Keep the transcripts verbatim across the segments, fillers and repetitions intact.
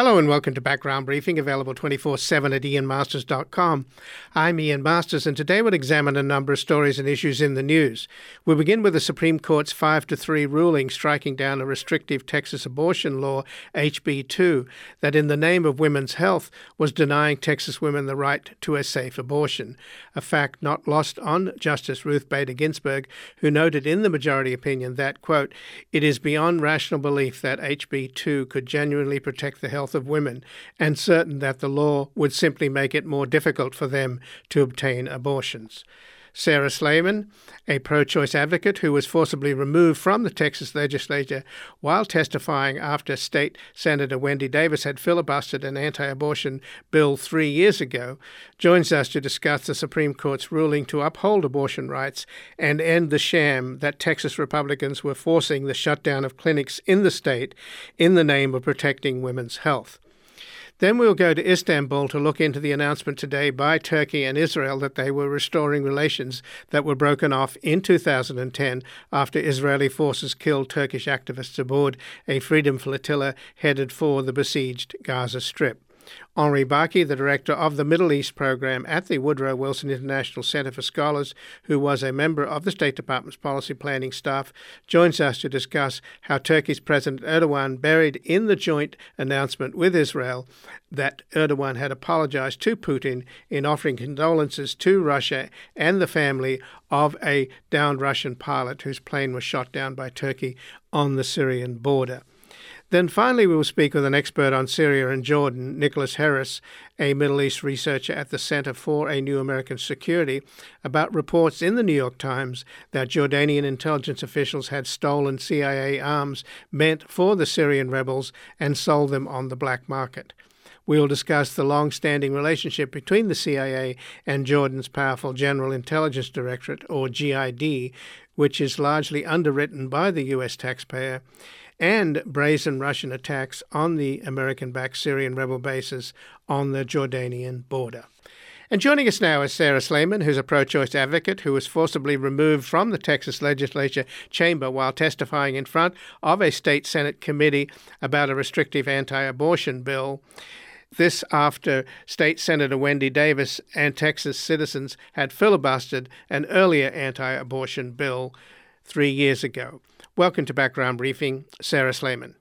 Hello and welcome to Background Briefing, available twenty-four seven at ian masters dot com. I'm Ian Masters, and today we'll examine a number of stories and issues in the news. We'll begin with the Supreme Court's five to three ruling striking down a restrictive Texas abortion law, H B two, that in the name of women's health was denying Texas women the right to a safe abortion, a fact not lost on Justice Ruth Bader Ginsburg, who noted in the majority opinion that, quote, "It is beyond rational belief that H B two could genuinely protect the health of women, and certain that the law would simply make it more difficult for them to obtain abortions." Sarah Slayman, a pro-choice advocate who was forcibly removed from the Texas legislature while testifying after State Senator Wendy Davis had filibustered an anti-abortion bill three years ago, joins us to discuss the Supreme Court's ruling to uphold abortion rights and end the sham that Texas Republicans were forcing the shutdown of clinics in the state in the name of protecting women's health. Then we'll go to Istanbul to look into the announcement today by Turkey and Israel that they were restoring relations that were broken off in two thousand ten after Israeli forces killed Turkish activists aboard a Freedom Flotilla headed for the besieged Gaza Strip. Henri Baki, the director of the Middle East program at the Woodrow Wilson International Center for Scholars, who was a member of the State Department's policy planning staff, joins us to discuss how Turkey's President Erdogan buried in the joint announcement with Israel that Erdogan had apologized to Putin in offering condolences to Russia and the family of a downed Russian pilot whose plane was shot down by Turkey on the Syrian border. Then finally, we will speak with an expert on Syria and Jordan, Nicholas Harris, a Middle East researcher at the Center for a New American Security, about reports in the New York Times that Jordanian intelligence officials had stolen C I A arms meant for the Syrian rebels and sold them on the black market. We will discuss the long-standing relationship between the C I A and Jordan's powerful General Intelligence Directorate, or G I D, which is largely underwritten by the U S taxpayer, and brazen Russian attacks on the American-backed Syrian rebel bases on the Jordanian border. And joining us now is Sarah Slayman, who's a pro-choice advocate who was forcibly removed from the Texas legislature chamber while testifying in front of a state Senate committee about a restrictive anti-abortion bill. This after State Senator Wendy Davis and Texas citizens had filibustered an earlier anti-abortion bill three years ago. Welcome to Background Briefing, Sarah Slayman.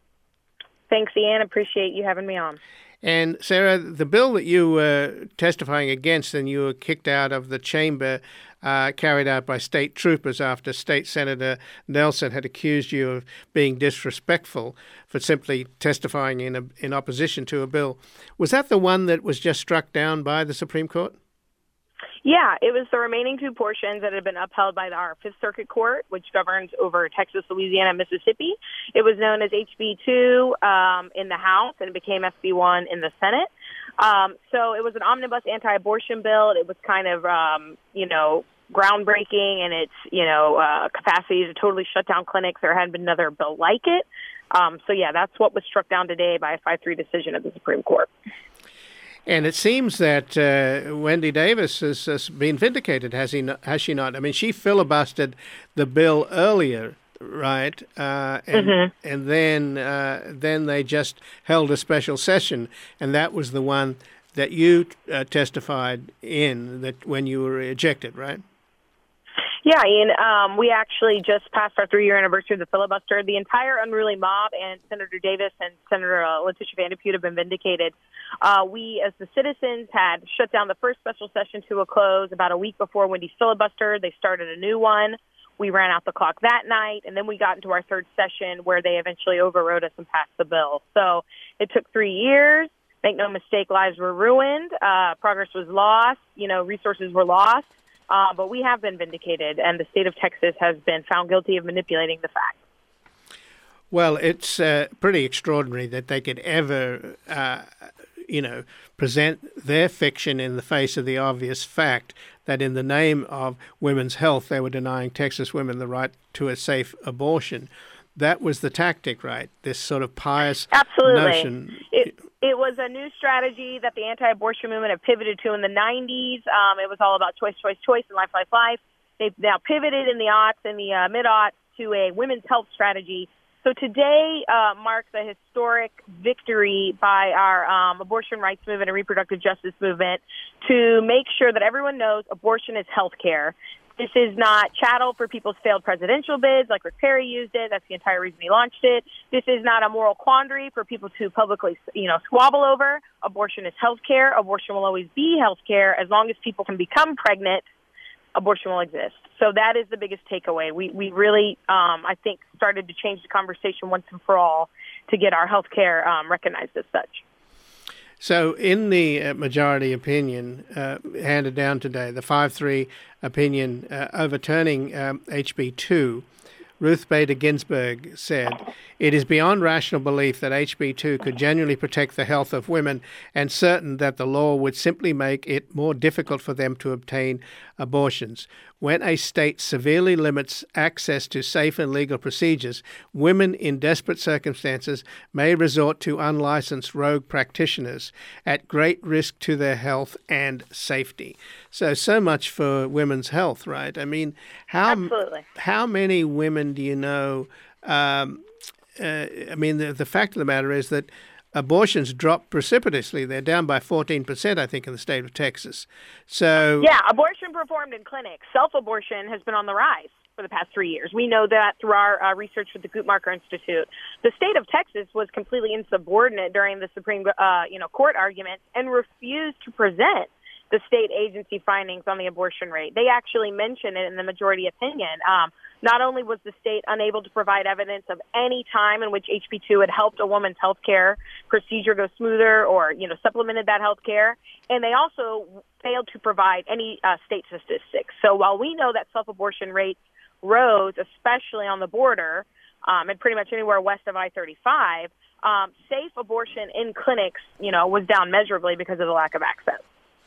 Thanks, Ian. Appreciate you having me on. And Sarah, the bill that you were testifying against and you were kicked out of the chamber, uh, carried out by state troopers after State Senator Nelson had accused you of being disrespectful for simply testifying in, a, in opposition to a bill. Was that the one that was just struck down by the Supreme Court? Yeah, it was the remaining two portions that had been upheld by our Fifth Circuit Court, which governs over Texas, Louisiana, and Mississippi. It was known as H B two um, in the House, and it became S B one in the Senate. Um, so it was an omnibus anti-abortion bill. It was kind of, um, you know, groundbreaking in its, you know, uh, capacity to totally shut down clinics. There hadn't been another bill like it. Um, so, yeah, that's what was struck down today by a five three decision of the Supreme Court. And it seems that uh, Wendy Davis has, has been vindicated, has he not, has she not? I mean, she filibustered the bill earlier, right? Uh, and mm-hmm. and then uh, then they just held a special session, and that was the one that you uh, testified in that when you were ejected, right? Yeah, Ian, um, we actually just passed our three-year anniversary of the filibuster. The entire unruly mob and Senator Davis and Senator uh, Letitia Van de Putte have been vindicated. Uh, we, as the citizens, had shut down the first special session to a close about a week before Wendy's filibuster. They started a new one. We ran out the clock that night, and then we got into our third session where they eventually overrode us and passed the bill. So it took three years. Make no mistake, lives were ruined. Uh, progress was lost. You know, resources were lost. Uh, but we have been vindicated, and the state of Texas has been found guilty of manipulating the facts. Well, it's uh, pretty extraordinary that they could ever, uh, you know, present their fiction in the face of the obvious fact that in the name of women's health, they were denying Texas women the right to a safe abortion. That was the tactic, right? This sort of pious Absolutely. notion. It, it was a new strategy that the anti-abortion movement had pivoted to in the nineties. Um, it was all about choice, choice, choice, and life, life, life. They've now pivoted in the aughts and the uh, mid-aughts to a women's health strategy So today uh, marks a historic victory by our um, abortion rights movement and reproductive justice movement to make sure that everyone knows abortion is health care. This is not chattel for people's failed presidential bids like Rick Perry used it. That's the entire reason he launched it. This is not a moral quandary for people to publicly, you know, squabble over. Abortion is health care. Abortion will always be health care. As long as people can become pregnant, abortion will exist. So that is the biggest takeaway. We we really, um, I think, started to change the conversation once and for all to get our health care um, recognized as such. So in the uh, majority opinion uh, handed down today, the five three opinion uh, overturning um, H B two, Ruth Bader Ginsburg said, "It is beyond rational belief that H B two could genuinely protect the health of women and certain that the law would simply make it more difficult for them to obtain abortions. When a state severely limits access to safe and legal procedures, women in desperate circumstances may resort to unlicensed rogue practitioners at great risk to their health and safety." So, so much for women's health, right? I mean, how Absolutely. how many women do you know? Um, uh, I mean, the, the fact of the matter is that abortions dropped precipitously. They're down by fourteen percent, I think, in the state of Texas. So yeah, abortion performed in clinics. Self-abortion has been on the rise for the past three years. We know that through our uh, research with the Guttmacher Institute. The state of Texas was completely insubordinate during the Supreme uh, you know, Court arguments and refused to present the state agency findings on the abortion rate. They actually mention it in the majority opinion. Um, not only was the state unable to provide evidence of any time in which H B two had helped a woman's health care procedure go smoother or, you know, supplemented that health care, and they also failed to provide any uh, state statistics. So while we know that self-abortion rates rose, especially on the border, um, and pretty much anywhere west of I thirty-five, um, safe abortion in clinics, you know, was down measurably because of the lack of access.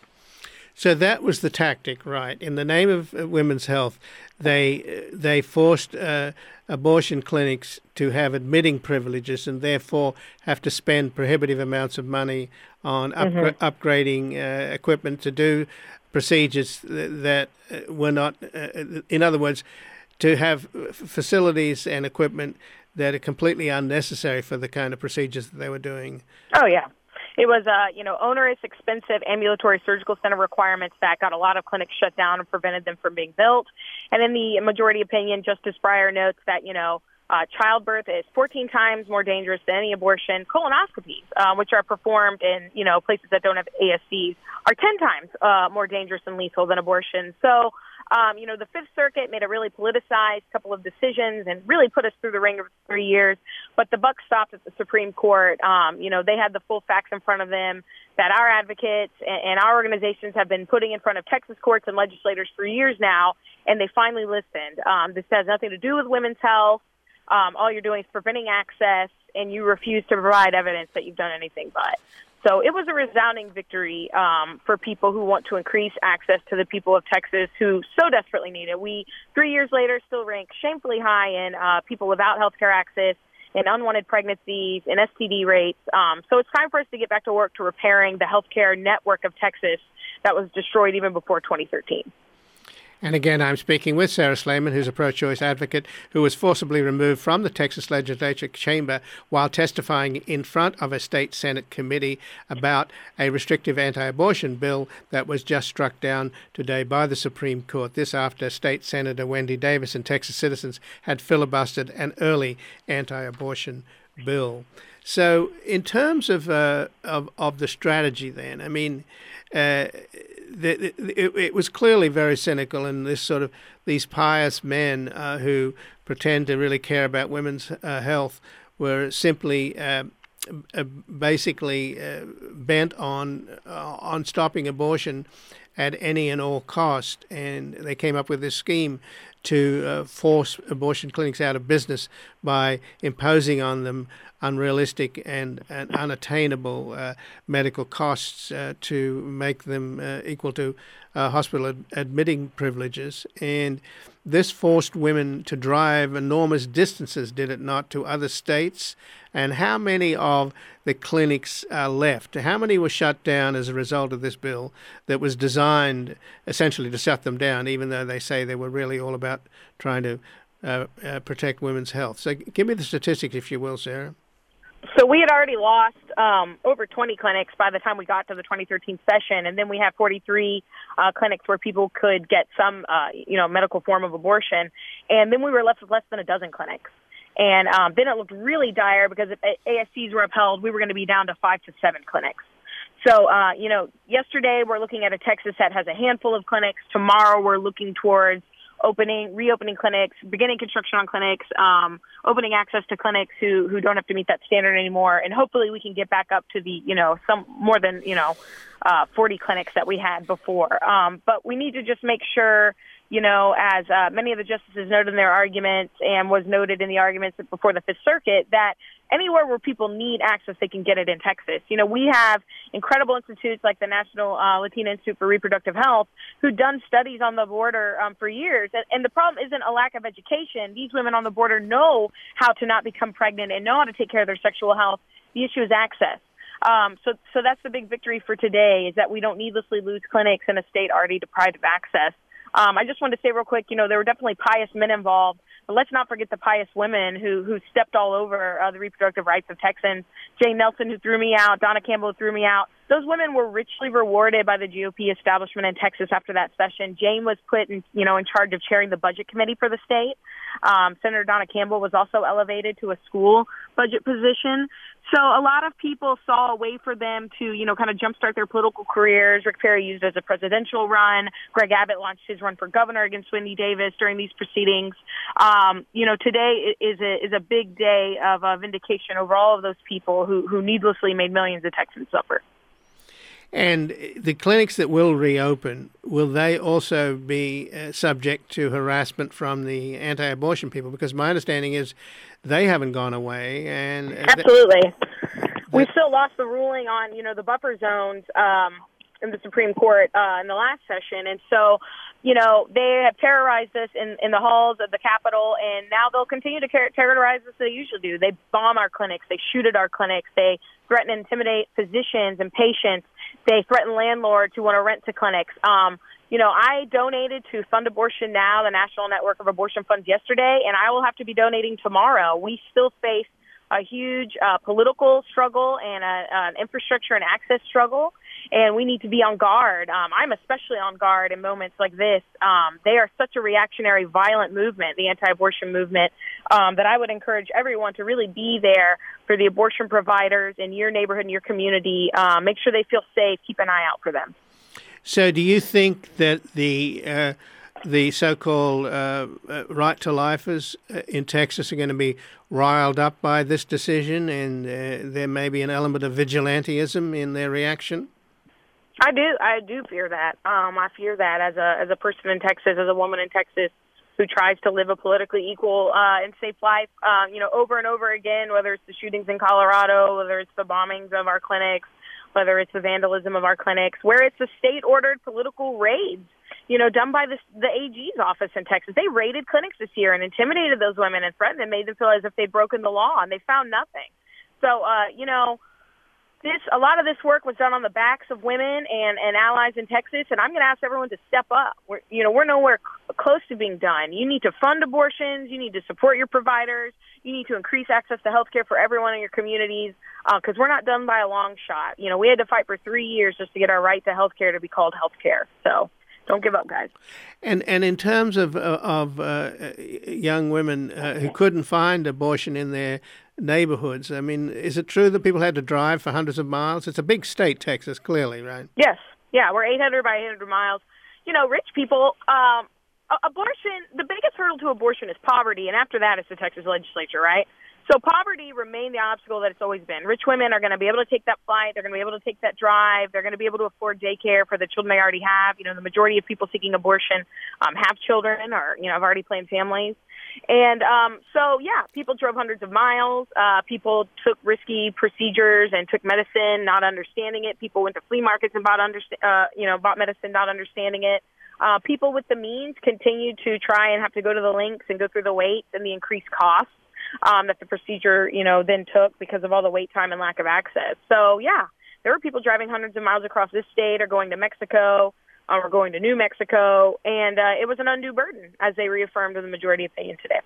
So that was the tactic, right? In the name of women's health, they they forced uh, abortion clinics to have admitting privileges and therefore have to spend prohibitive amounts of money on upgra- mm-hmm. upgrading uh, equipment to do procedures that were not, uh, in other words, to have facilities and equipment that are completely unnecessary for the kind of procedures that they were doing. Oh, yeah. It was, uh, you know, onerous, expensive ambulatory surgical center requirements that got a lot of clinics shut down and prevented them from being built. And in the majority opinion, Justice Breyer notes that, you know, uh, childbirth is fourteen times more dangerous than any abortion. Colonoscopies, uh, which are performed in, you know, places that don't have A S Cs, are ten times uh, more dangerous and lethal than abortion. So, Um, you know, the Fifth Circuit made a really politicized couple of decisions and really put us through the ringer for three years. But the buck stopped at the Supreme Court. Um, you know, they had the full facts in front of them that our advocates and, and our organizations have been putting in front of Texas courts and legislators for years now, and they finally listened. Um, this has nothing to do with women's health. Um, all you're doing is preventing access, and you refuse to provide evidence that you've done anything but. So it was a resounding victory um, for people who want to increase access to the people of Texas who so desperately need it. We, three years later, still rank shamefully high in uh, people without health care access, in unwanted pregnancies, in S T D rates. Um, so it's time for us to get back to work to repairing the healthcare network of Texas that was destroyed even before twenty thirteen. And again, I'm speaking with Sarah Slayman, who's a pro-choice advocate who was forcibly removed from the Texas Legislature chamber while testifying in front of a state Senate committee about a restrictive anti-abortion bill that was just struck down today by the Supreme Court. This after State Senator Wendy Davis and Texas citizens had filibustered an early anti-abortion bill. So in terms of uh, of, of the strategy then, I mean, uh, the, it, it was clearly very cynical, and this sort of these pious men uh, who pretend to really care about women's uh, health were simply uh, uh, basically uh, bent on uh, on stopping abortion at any and all cost, and they came up with this scheme to uh, force abortion clinics out of business by imposing on them unrealistic and, and unattainable uh, medical costs uh, to make them uh, equal to uh, hospital ad- admitting privileges. And this forced women to drive enormous distances, did it not, to other states? And how many of the clinics are left? How many were shut down as a result of this bill that was designed essentially to shut them down, even though they say they were really all about trying to uh, uh, protect women's health. So give me the statistics, if you will, Sarah. So we had already lost um, over twenty clinics by the time we got to the twenty thirteen session, and then we had forty-three uh, clinics where people could get some, uh, you know, medical form of abortion, and then we were left with less than a dozen clinics. And um, then it looked really dire because if A S Cs were upheld, we were going to be down to five to seven clinics. So, uh, you know, yesterday we're looking at a Texas that has a handful of clinics. Tomorrow we're looking towards opening, reopening clinics, beginning construction on clinics, um, opening access to clinics who, who don't have to meet that standard anymore. And hopefully we can get back up to the, you know, some more than, you know, uh, forty clinics that we had before. Um, but we need to just make sure, you know, as uh, many of the justices noted in their arguments and was noted in the arguments before the Fifth Circuit, that anywhere where people need access, they can get it in Texas. You know, we have incredible institutes like the National uh, Latina Institute for Reproductive Health who've done studies on the border um, for years. And, and the problem isn't a lack of education. These women on the border know how to not become pregnant and know how to take care of their sexual health. The issue is access. Um, so, so that's the big victory for today, is that we don't needlessly lose clinics in a state already deprived of access. Um, I just wanted to say real quick, you know, there were definitely pious men involved, but let's not forget the pious women who, who stepped all over uh, the reproductive rights of Texans. Jane Nelson, who threw me out, Donna Campbell, who threw me out. Those women were richly rewarded by the G O P establishment in Texas after that session. Jane was put in, you know, in charge of chairing the budget committee for the state. Um, Senator Donna Campbell was also elevated to a school budget position. So a lot of people saw a way for them to, you know, kind of jumpstart their political careers. Rick Perry used it as a presidential run. Greg Abbott launched his run for governor against Wendy Davis during these proceedings. Um, you know, today is a is a big day of uh, vindication over all of those people who, who needlessly made millions of Texans suffer. And the clinics that will reopen, will they also be uh, subject to harassment from the anti-abortion people? Because my understanding is they haven't gone away. And uh, absolutely, th- we still lost the ruling on, you know, the buffer zones um, in the Supreme Court uh, in the last session, and so, you know, they have terrorized us in, in the halls of the Capitol, and now they'll continue to terrorize us as they usually do. They bomb our clinics, they shoot at our clinics, they threaten and intimidate physicians and patients. They threaten landlords who want to rent to clinics. Um, you know, I donated to Fund Abortion Now, the National Network of Abortion Funds, yesterday, and I will have to be donating tomorrow. We still face a huge uh, political struggle and a, an infrastructure and access struggle, and we need to be on guard. Um, I'm especially on guard in moments like this. Um, they are such a reactionary, violent movement, the anti-abortion movement, um, that I would encourage everyone to really be there for the abortion providers in your neighborhood and your community. Uh, make sure they feel safe. Keep an eye out for them. So do you think that the uh, the so-called uh, uh, right-to-lifers uh, in Texas are going to be riled up by this decision, and uh, there may be an element of vigilantism in their reaction? I do. I do fear that. Um, I fear that as a as a person in Texas, as a woman in Texas who tries to live a politically equal uh, and safe life, uh, you know, over and over again, whether it's the shootings in Colorado, whether it's the bombings of our clinics, whether it's the vandalism of our clinics, where it's the state-ordered political raids, you know, done by the, the A G's office in Texas. They raided clinics this year and intimidated those women and threatened them, made them feel as if they'd broken the law, and they found nothing. So, uh, you know, This a lot of this work was done on the backs of women and, and allies in Texas, and I'm going to ask everyone to step up. We're, you know, we're nowhere c- close to being done. You need to fund abortions. You need to support your providers. You need to increase access to health care for everyone in your communities, because uh, we're not done by a long shot. You know, we had to fight for three years just to get our right to health care to be called health care. So don't give up, guys. And and in terms of uh, of uh, young women uh, who couldn't find abortion in their neighborhoods, I mean, is it true that people had to drive for hundreds of miles? It's a big state, Texas, clearly, right? Yes. Yeah, we're eight hundred by eight hundred miles. You know, rich people, um, abortion, the biggest hurdle to abortion is poverty, and after that it's the Texas legislature, right? So poverty remained the obstacle that it's always been. Rich women are going to be able to take that flight. They're going to be able to take that drive. They're going to be able to afford daycare for the children they already have. You know, the majority of people seeking abortion um, have children or, you know, have already planned families. And um, so, yeah, people drove hundreds of miles. Uh, people took risky procedures and took medicine, not understanding it. People went to flea markets and bought, underst- uh, you know, bought medicine, not understanding it. Uh, people with the means continued to try and have to go to the links and go through the wait and the increased costs um, that the procedure, you know, then took because of all the wait time and lack of access. So, yeah, there were people driving hundreds of miles across this state or going to Mexico. are going to New Mexico, and uh, it was an undue burden, as they reaffirmed in the majority opinion today.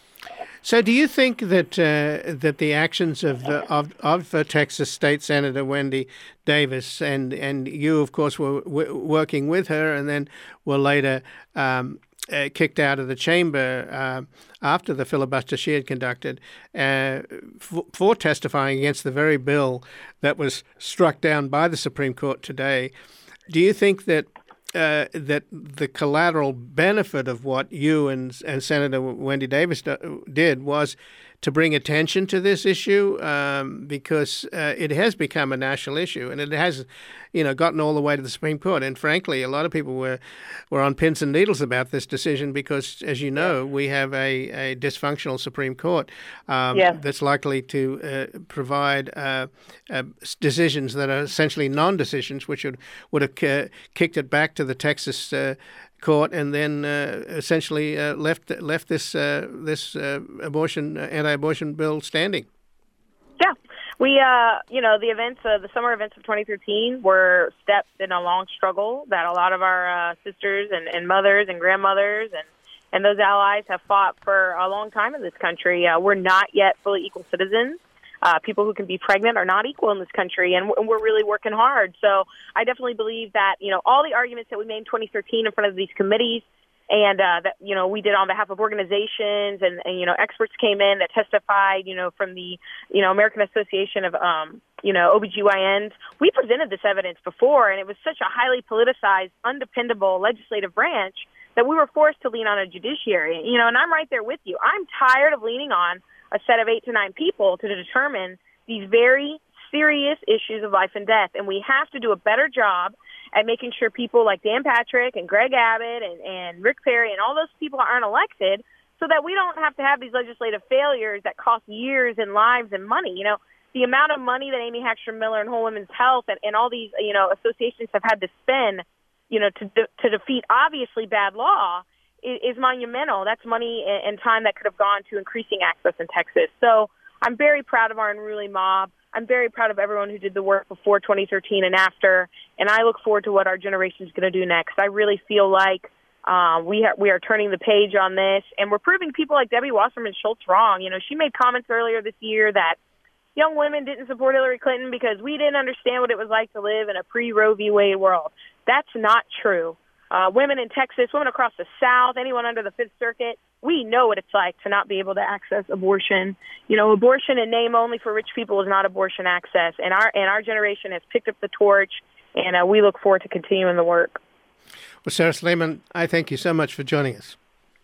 So, do you think that uh, that the actions of uh, of, of uh, Texas State Senator Wendy Davis and and you, of course, were w- working with her, and then were later um, uh, kicked out of the chamber uh, after the filibuster she had conducted uh, f- for testifying against the very bill that was struck down by the Supreme Court today? Do you think that uh, that the collateral benefit of what you and and Senator Wendy Davis do, did was to bring attention to this issue, um, because uh, it has become a national issue, and it has, you know, gotten all the way to the Supreme Court. And frankly, a lot of people were were on pins and needles about this decision because, as you know, we have a, a dysfunctional Supreme Court um, yeah. that's likely to uh, provide uh, uh, decisions that are essentially non-decisions, which would would have uh, kicked it back to the Texas Uh, court and then uh, essentially uh, left left this uh, this uh, abortion uh, anti-abortion bill standing. Yeah, we uh, you know the events, uh, the summer events of twenty thirteen were steps in a long struggle that a lot of our uh, sisters and, and mothers and grandmothers and and those allies have fought for a long time in this country. Uh, we're not yet fully equal citizens. Uh, people who can be pregnant are not equal in this country, and we're really working hard. So I definitely believe that, you know, all the arguments that we made in twenty thirteen in front of these committees and uh, that, you know, we did on behalf of organizations and, and, you know, experts came in that testified, you know, from the, you know, American Association of, um, you know, O B G Y Ns. We presented this evidence before, and it was such a highly politicized, undependable legislative branch that we were forced to lean on a judiciary. You know, and I'm right there with you. I'm tired of leaning on a set of eight to nine people to determine these very serious issues of life and death. And we have to do a better job at making sure people like Dan Patrick and Greg Abbott and, and Rick Perry and all those people aren't elected, so that we don't have to have these legislative failures that cost years and lives and money. You know, the amount of money that Amy Hackstrom Miller and Whole Women's Health and, and all these, you know, associations have had to spend, you know, to de- to defeat obviously bad law is, is monumental. That's money and, and time that could have gone to increasing access in Texas. So I'm very proud of our unruly mob. I'm very proud of everyone who did the work before twenty thirteen and after, and I look forward to what our generation is going to do next. I really feel like uh, we, ha- we are turning the page on this, and we're proving people like Debbie Wasserman Schultz wrong. You know, she made comments earlier this year that young women didn't support Hillary Clinton because we didn't understand what it was like to live in a pre-Roe v. Wade world. That's not true. Uh, women in Texas, women across the South, anyone under the Fifth Circuit, we know what it's like to not be able to access abortion. You know, abortion in name only for rich people is not abortion access. And our and our generation has picked up the torch, and uh, we look forward to continuing the work. Well, Sarah Slayman, I thank you so much for joining us.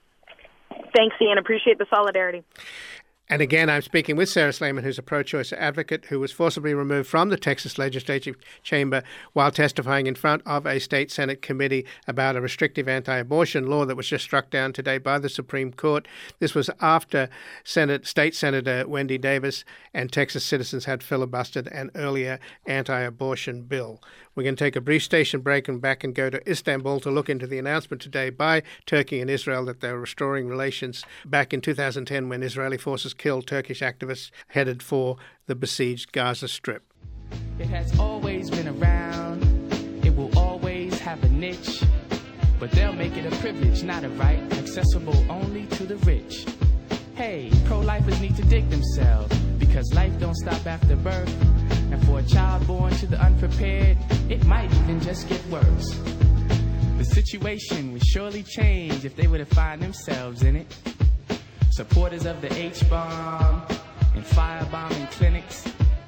Thanks, Ian. Appreciate the solidarity. And again, I'm speaking with Sarah Slayman, who's a pro-choice advocate who was forcibly removed from the Texas Legislative Chamber while testifying in front of a state Senate committee about a restrictive anti-abortion law that was just struck down today by the Supreme Court. This was after Senate State Senator Wendy Davis and Texas citizens had filibustered an earlier anti-abortion bill. We're going to take a brief station break and back and go to Istanbul to look into the announcement today by Turkey and Israel that they're restoring relations back in two thousand ten when Israeli forces killed Turkish activists headed for the besieged Gaza Strip. It has always been around. It will always have a niche. But they'll make it a privilege, not a right, accessible only to the rich. Hey, pro-lifers need to dig themselves because life don't stop after birth. And for a child born to the unprepared, it might even just get worse. The situation would surely change if they were to find themselves in it. Supporters of the H-bomb and firebombing clinics.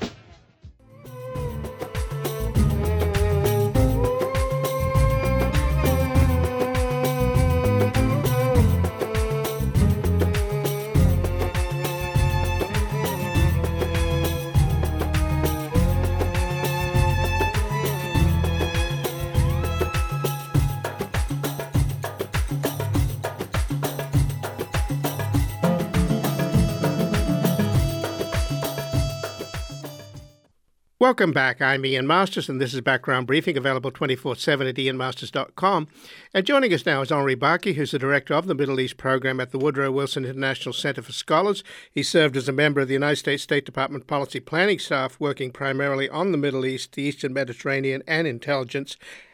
Welcome back. I'm Ian Masters, and this is Background Briefing, available twenty-four seven at ian masters dot com. And joining us now is Henri Barkey, who's the director of the Middle East program at the Woodrow Wilson International Center for Scholars. He served as a member of the United States State Department policy planning staff, working primarily on the Middle East, the Eastern Mediterranean, and intelligence.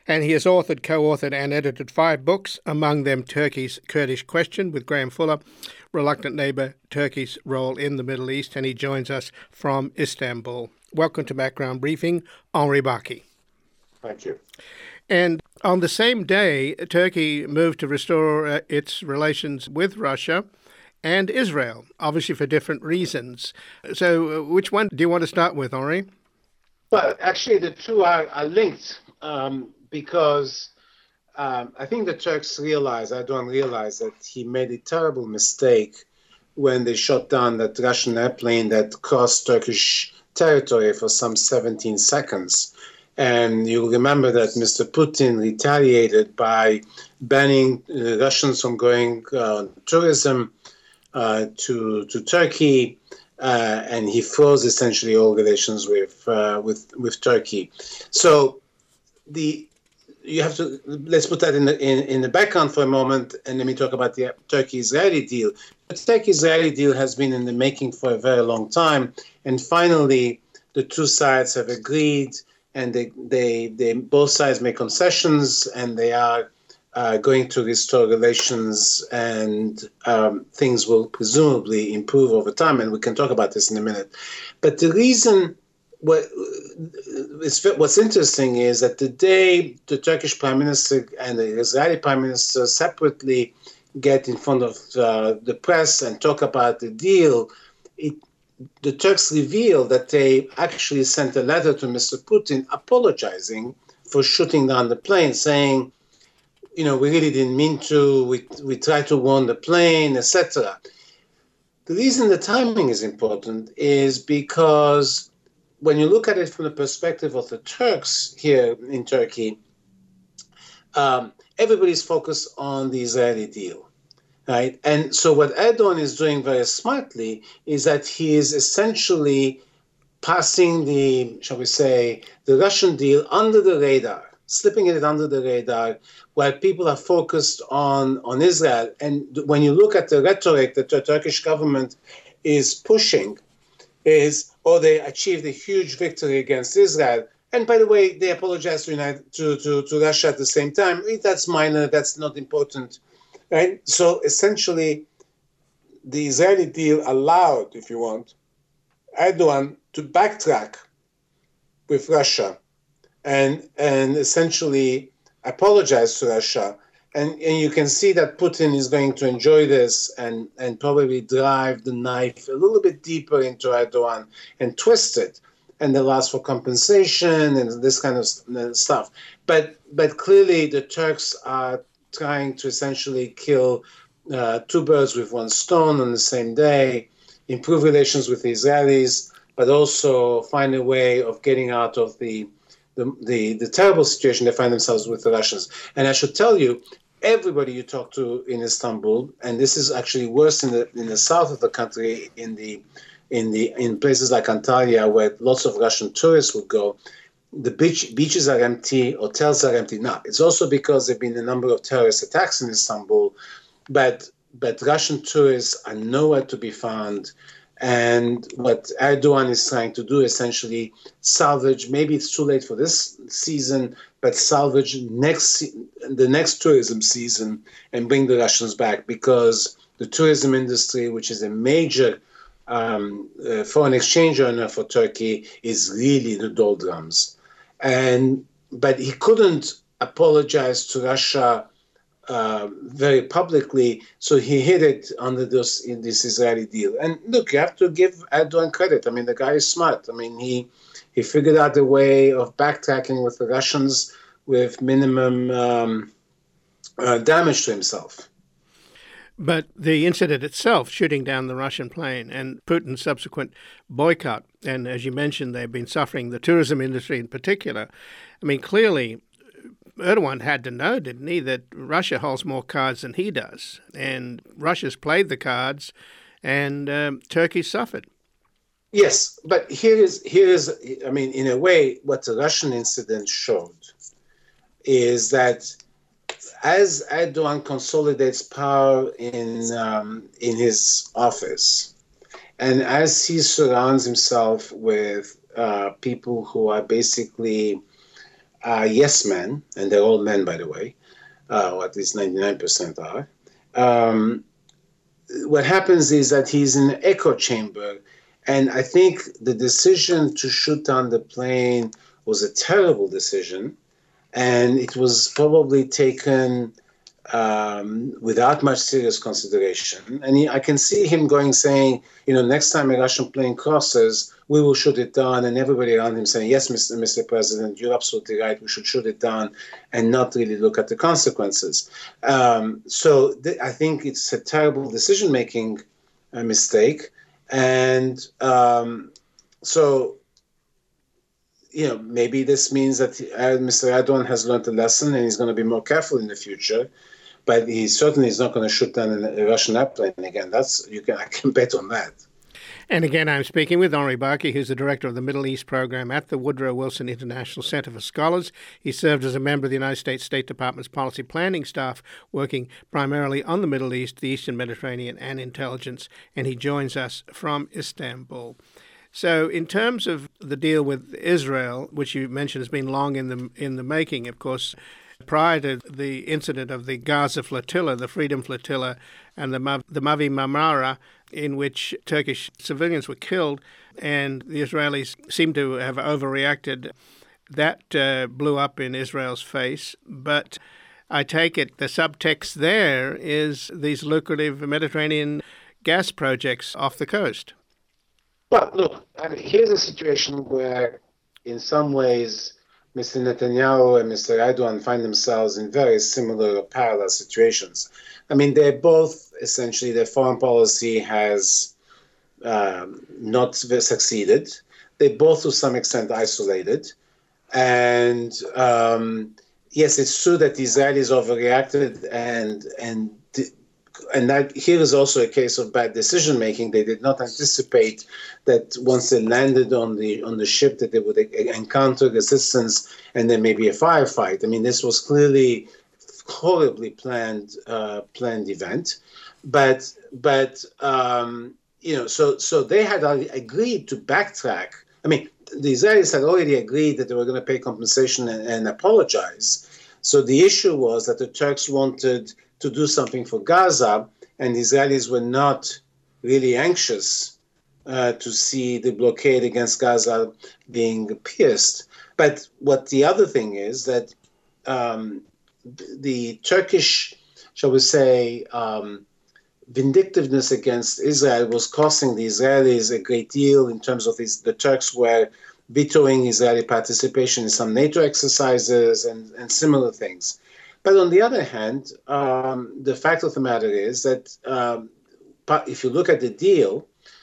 And he has authored, co-authored and edited five books, among them Turkey's Kurdish Question with Graham Fuller, Reluctant Neighbour, Turkey's Role in the Middle East, and he joins us from Istanbul. Welcome to Background Briefing, Henri Baki. Thank you. And on the same day, Turkey moved to restore uh, its relations with Russia and Israel, obviously for different reasons. So uh, which one do you want to start with, Henri? Well, actually, the two are, are linked um, because um, I think the Turks realized, Erdogan realized that he made a terrible mistake when they shot down that Russian airplane that crossed Turkish territory for some seventeen seconds. And you'll remember that Mister Putin retaliated by banning uh, Russians from going uh, tourism uh, to to Turkey, uh, and he froze essentially all relations with uh, with with Turkey. So the you have to let's put that in the in, in the background for a moment, and let me talk about the Turkey-Israeli deal. The Turkey-Israeli deal has been in the making for a very long time, and finally the two sides have agreed. And they, they, they, both sides make concessions, and they are uh, going to restore relations, and um, things will presumably improve over time. And we can talk about this in a minute. But the reason, what, it's, what's interesting is that the day the Turkish Prime Minister and the Israeli Prime Minister separately get in front of uh, the press and talk about the deal, it the Turks revealed that they actually sent a letter to Mister Putin apologizing for shooting down the plane, saying, you know, we really didn't mean to, we, we tried to warn the plane, et cetera. The reason the timing is important is because when you look at it from the perspective of the Turks here in Turkey, um, everybody's focused on the Israeli deal. Right. And so what Erdogan is doing very smartly is that he is essentially passing the, shall we say, the Russian deal under the radar, slipping it under the radar, while people are focused on, on Israel. And when you look at the rhetoric that the Turkish government is pushing, is, oh, they achieved a huge victory against Israel. And by the way, they apologized to, United, to, to, to Russia at the same time. That's minor. That's not important. Right? So essentially, the Israeli deal allowed, if you want, Erdogan to backtrack with Russia and and essentially apologize to Russia. And, and you can see that Putin is going to enjoy this and, and probably drive the knife a little bit deeper into Erdogan and twist it. And they'll ask for compensation and this kind of stuff. But but clearly the Turks are trying to essentially kill uh, two birds with one stone on the same day, improve relations with the Israelis, but also find a way of getting out of the the, the, the terrible situation they find themselves with the Russians. And I should tell you, everybody you talk to in Istanbul, and this is actually worse in the in the south of the country, in the in the in places like Antalya, where lots of Russian tourists would go. The beach, beaches are empty, hotels are empty. Now, it's also because there have been a number of terrorist attacks in Istanbul, but but Russian tourists are nowhere to be found. And what Erdogan is trying to do, essentially, salvage, maybe it's too late for this season, but salvage next the next tourism season and bring the Russians back, because the tourism industry, which is a major um, uh, foreign exchange earner for Turkey, is really the doldrums. And but he couldn't apologize to Russia uh, very publicly, so he hid it under this in this Israeli deal. And look, you have to give Erdogan credit. I mean, the guy is smart. I mean, he he figured out a way of backtracking with the Russians with minimum um, uh, damage to himself. But the incident itself, shooting down the Russian plane, and Putin's subsequent boycott, and as you mentioned, they've been suffering, the tourism industry in particular. I mean, clearly, Erdogan had to know, didn't he, that Russia holds more cards than he does. And Russia's played the cards, and um, Turkey suffered. Yes, but here is, here is, I mean, in a way, what the Russian incident showed is that as Erdogan consolidates power in um, in his office, and as he surrounds himself with uh, people who are basically are yes men, and they're all men, by the way, uh, or at least ninety-nine percent are. Um, what happens is that he's in an echo chamber, and I think the decision to shoot down the plane was a terrible decision, and it was probably taken um, without much serious consideration. And he, I can see him going, saying, you know, next time a Russian plane crosses, we will shoot it down, and everybody around him saying, yes, Mister Mister President, you're absolutely right, we should shoot it down and not really look at the consequences. Um, so th- I think it's a terrible decision-making uh, mistake. And um, so, you know, maybe this means that uh, Mister Erdogan has learned a lesson and he's going to be more careful in the future. But he certainly is not going to shoot down a Russian airplane again. That's you can I can bet on that. And again, I'm speaking with Henri Barkey, who's the director of the Middle East program at the Woodrow Wilson International Center for Scholars. He served as a member of the United States State Department's policy planning staff, working primarily on the Middle East, the Eastern Mediterranean, and intelligence. And he joins us from Istanbul. So in terms of the deal with Israel, which you mentioned has been long in the in the making, of course, prior to the incident of the Gaza flotilla, the Freedom Flotilla, and the Mav- the Mavi Marmara, in which Turkish civilians were killed, and the Israelis seem to have overreacted, that uh, blew up in Israel's face. But I take it the subtext there is these lucrative Mediterranean gas projects off the coast. Well, look, I mean, here's a situation where, in some ways, Mister Netanyahu and Mister Erdogan find themselves in very similar or parallel situations. I mean, they're both, essentially, their foreign policy has um, not succeeded. They both, to some extent, isolated. And um, yes, it's true that the Israelis overreacted, and and and that here is also a case of bad decision making. They did not anticipate that once they landed on the on the ship that they would encounter resistance and there may be a firefight. I mean, this was clearly horribly planned uh, planned event, but but um, you know, so so they had agreed to backtrack. I mean, the Israelis had already agreed that they were going to pay compensation and, and apologize. So the issue was that the Turks wanted to do something for Gaza, and the Israelis were not really anxious uh, to see the blockade against Gaza being pierced. But what the other thing is that um, the Turkish, shall we say, um, vindictiveness against Israel was costing the Israelis a great deal in terms of these, the Turks were vetoing Israeli participation in some NATO exercises and, and similar things. But on the other hand, um, the fact of the matter is that um, if you look at the deal,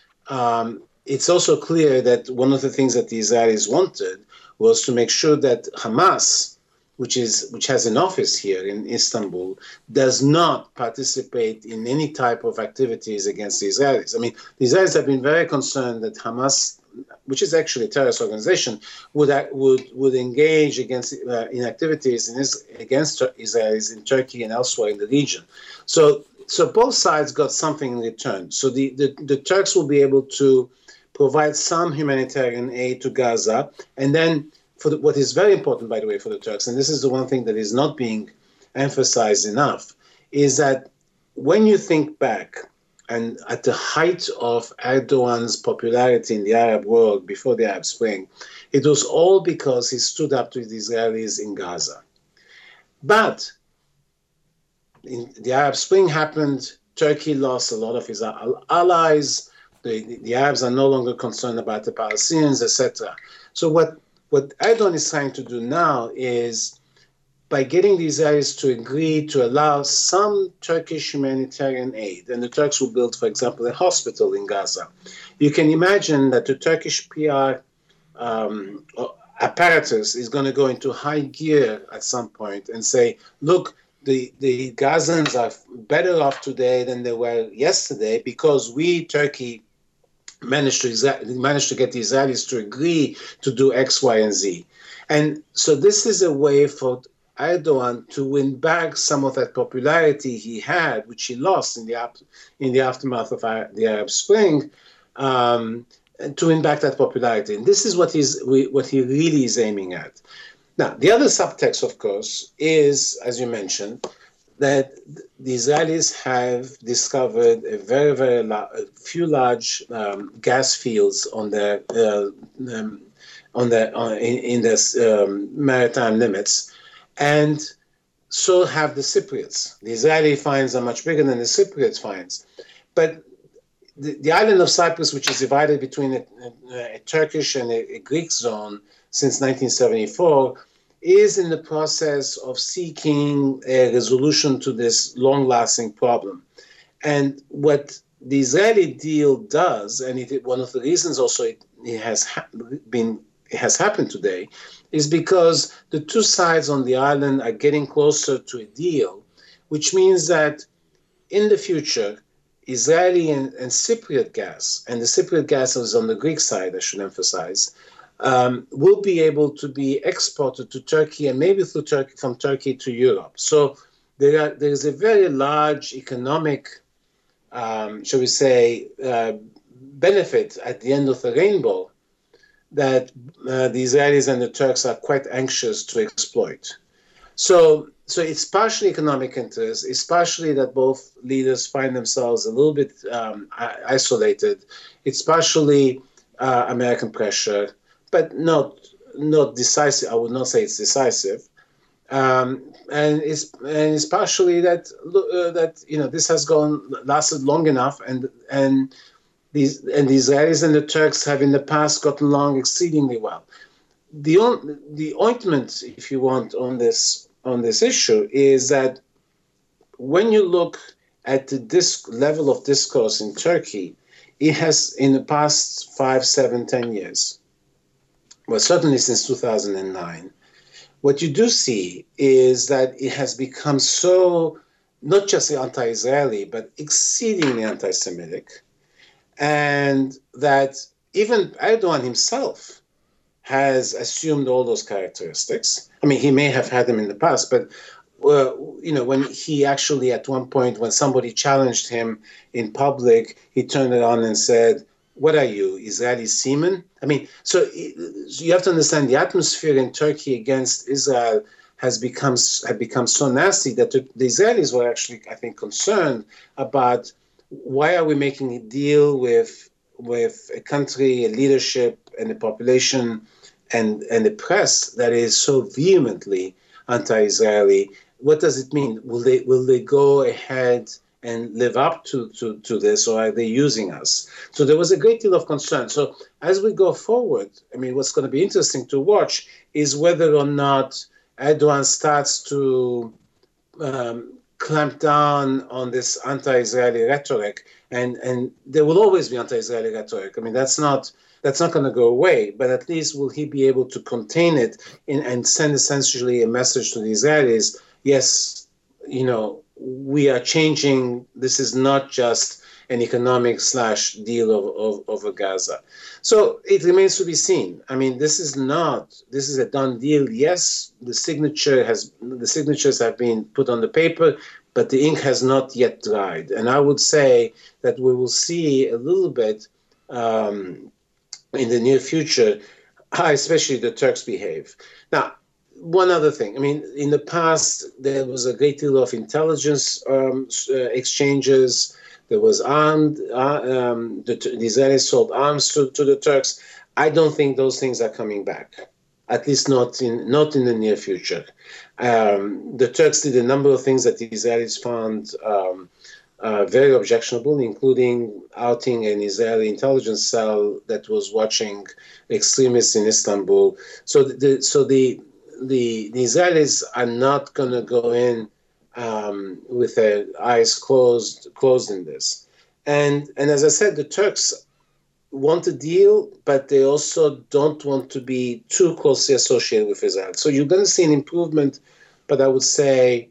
um, it's also clear that one of the things that the Israelis wanted was to make sure that Hamas, which is which has an office here in Istanbul, does not participate in any type of activities against the Israelis. I mean, the Israelis have been very concerned that Hamas, which is actually a terrorist organization, would would would engage against uh, in activities in his, against Israelis in Turkey and elsewhere in the region. So so both sides got something in return. So the, the, the Turks will be able to provide some humanitarian aid to Gaza, and then for the, what is very important, by the way, for the Turks, and this is the one thing that is not being emphasized enough, is that when you think back, and at the height of Erdogan's popularity in the Arab world before the Arab Spring, it was all because he stood up to the Israelis in Gaza. But in, the Arab Spring happened, Turkey lost a lot of his allies, the, the Arabs are no longer concerned about the Palestinians, et cetera. So what, what Erdogan is trying to do now is, by getting the Israelis to agree to allow some Turkish humanitarian aid, and the Turks will build, for example, a hospital in Gaza. You can imagine that the Turkish P R um, apparatus is going to go into high gear at some point and say, look, the, the Gazans are better off today than they were yesterday because we, Turkey, managed to, managed to get the Israelis to agree to do X, Y, and Z. And so this is a way for Erdogan to win back some of that popularity he had, which he lost in the in the aftermath of the Arab Spring, um, and to win back that popularity. And this is what he's what he really is aiming at. Now, the other subtext, of course, is, as you mentioned, that the Israelis have discovered a very, very la- a few large um, gas fields on their uh, um, on their uh, in, in their um, maritime limits, and so have the Cypriots. The Israeli finds are much bigger than the Cypriot finds, but the, the island of Cyprus, which is divided between a, a, a Turkish and a, a Greek zone since nineteen seventy-four, is in the process of seeking a resolution to this long-lasting problem. And what the Israeli deal does, and it, one of the reasons also it, it has ha- been it has happened today, is because the two sides on the island are getting closer to a deal, which means that in the future, Israeli and, and Cypriot gas, and the Cypriot gas is on the Greek side, I should emphasize, um, will be able to be exported to Turkey and maybe through Turkey, from Turkey to Europe. So there, are, there is a very large economic, um, shall we say, uh, benefit at the end of the rainbow that uh, the Israelis and the Turks are quite anxious to exploit. So, so it's partially economic interest. It's partially that both leaders find themselves a little bit um, isolated. It's partially uh, American pressure, but not not decisive. I would not say it's decisive. Um, and it's and it's partially that uh, that you know this has gone lasted long enough, and and these and the Israelis and the Turks have in the past gotten along exceedingly well. The the ointment, if you want, on this on this issue is that when you look at the disc, level of discourse in Turkey, it has in the past five, seven, ten years, well, certainly since two thousand nine, what you do see is that it has become so not just anti-Israeli, but exceedingly anti-Semitic, and that even Erdogan himself has assumed all those characteristics. I mean, he may have had them in the past, but uh, you know, when he actually at one point, when somebody challenged him in public, he turned it on and said, "What are you, Israeli seamen?" I mean, so, so you have to understand the atmosphere in Turkey against Israel has become had become so nasty that the, the Israelis were actually, I think, concerned about why are we making a deal with with a country, a leadership, and a population, and and a press that is so vehemently anti-Israeli. What does it mean? Will they will they go ahead and live up to, to, to this, or are they using us? So there was a great deal of concern. So as we go forward, I mean, what's going to be interesting to watch is whether or not Erdogan starts to um, clamp down on this anti-Israeli rhetoric, and, and there will always be anti-Israeli rhetoric. I mean, that's not that's not going to go away, but at least will he be able to contain it in, and send essentially a message to the Israelis, yes, you know, we are changing. This is not just an economic slash deal of, of, over Gaza. So it remains to be seen. I mean, this is not, this is a done deal. Yes, the signature has, the signatures have been put on the paper, but the ink has not yet dried. And I would say that we will see a little bit um, in the near future how especially the Turks behave. Now, one other thing. I mean, in the past, there was a great deal of intelligence um, uh, exchanges. There was armed, uh, um, the, the Israelis sold arms to, to the Turks. I don't think those things are coming back, at least not in not in the near future. Um, the Turks did a number of things that the Israelis found um, uh, very objectionable, including outing an Israeli intelligence cell that was watching extremists in Istanbul. So the so the the, the Israelis are not going to go in um, with their eyes closed closed in this. And and as I said, the Turks want a deal, but they also don't want to be too closely associated with Israel. So you're going to see an improvement, but I would say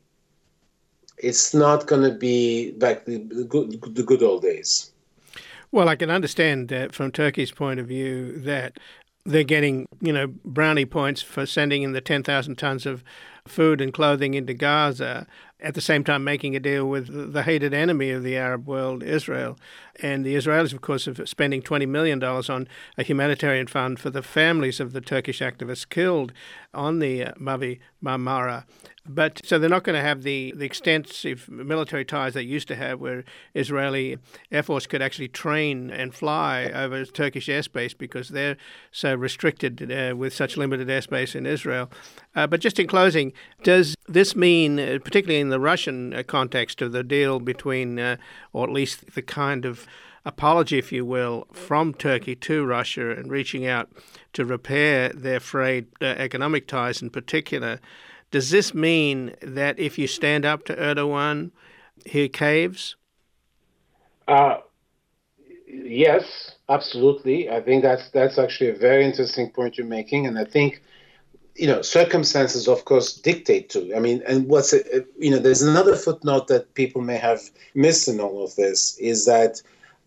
it's not going to be back the, the good the good old days. Well, I can understand that from Turkey's point of view that they're getting, you know, brownie points for sending in the ten thousand tons of food and clothing into Gaza, at the same time making a deal with the hated enemy of the Arab world, Israel. And the Israelis, of course, are spending twenty million dollars on a humanitarian fund for the families of the Turkish activists killed on the uh, Mavi Marmara. But so they're not going to have the, the extensive military ties they used to have, where Israeli Air Force could actually train and fly over Turkish airspace because they're so restricted uh, with such limited airspace in Israel. Uh, but just in closing, does this mean, uh, particularly in the Russian uh, context of the deal between, uh, or at least the kind of apology, if you will, from Turkey to Russia and reaching out to repair their frayed uh, economic ties in particular, does this mean that if you stand up to Erdogan, he caves? Uh, yes, absolutely. I think that's that's actually a very interesting point you're making, and I think, you know, circumstances, of course, dictate too. I mean, and what's it, you know, there's another footnote that people may have missed in all of this is that